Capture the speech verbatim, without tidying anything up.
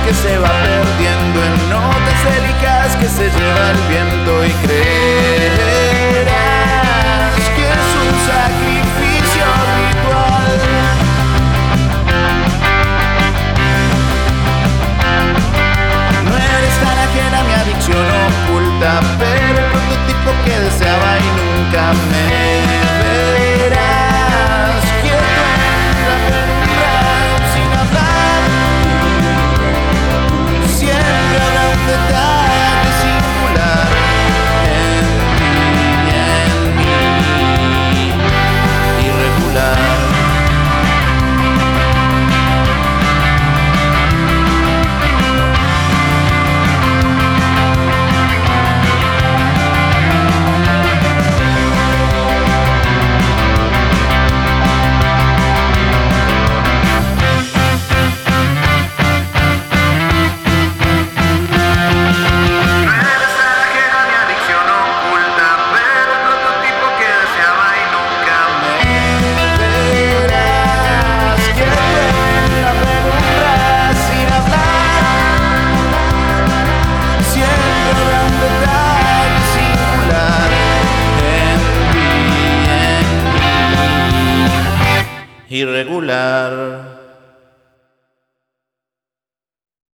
que se va perdiendo en notas delicadas que se lleva el viento, y creerás que es un sacrificio ritual. No eres tan ajena a mi adicción oculta, pero el prototipo que deseaba y nunca me verás. Quieto en la penumbra, sin hablar, siempre habrá un detalle singular en ti y en mí, irregular. Irregular.